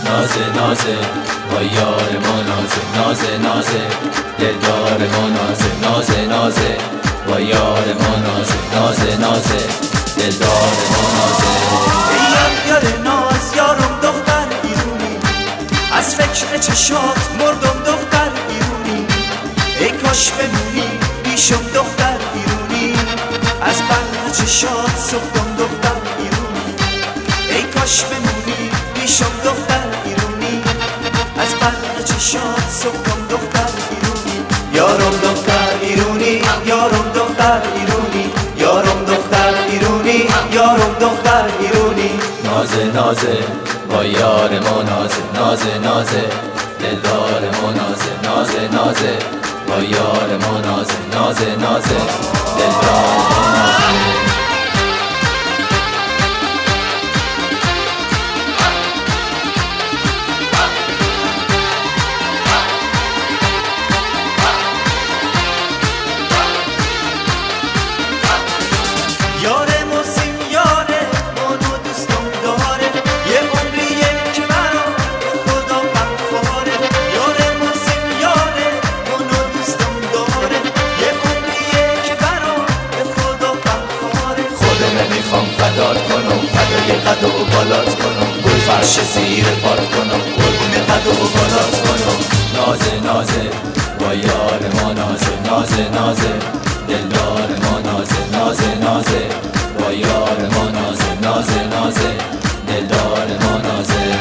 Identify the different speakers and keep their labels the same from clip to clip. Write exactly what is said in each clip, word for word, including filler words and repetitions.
Speaker 1: نازه نازه با یار ما نازه نازه نازه دلدار ما نازه نازه نازه با یار ما نازه نازه نازه دلدار ما نازه.
Speaker 2: ای یار ناز یارم دختر ایرونی، از فکر چشات مردم دختر ایرونی. ای کاش بمونی پیشم دختر ایرونی، از بر چشات سوختم دختر ایرونی. ای کاش بمونی پیشم دختر ایرونی، از بر چشات سوختم دختر ایرونی. یارم دختر ایرونی، یارم دختر ایرونی، یارم دختر ایرونی، یارم دختر ایرونی.
Speaker 1: نازه نازه با یار ما نازه نازه نازه دلدار ما نازه نازه نازه با یار ما نازه نازه نازه دلدار ما نازه.
Speaker 2: یاره موسیم یاره منو دوستم داره، یه عمریه که برا به خدا غمخواره. یاره موسیم یاره منو دوستم داره، یه عمریه که برا به خدا غمخواره.
Speaker 1: خودم میخوام فدات کنم، فدای قد و بالات کنم، گل فرش زیر پات کنم، قربون قد و بالات کنم. نازه نازه با یار ما نازه نازه نازه دلدار ما نازه نازه نازه با یار ما نازه نازه نازه دلدار ما نازه.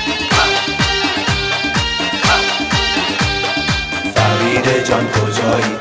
Speaker 2: فرید جان کجایی؟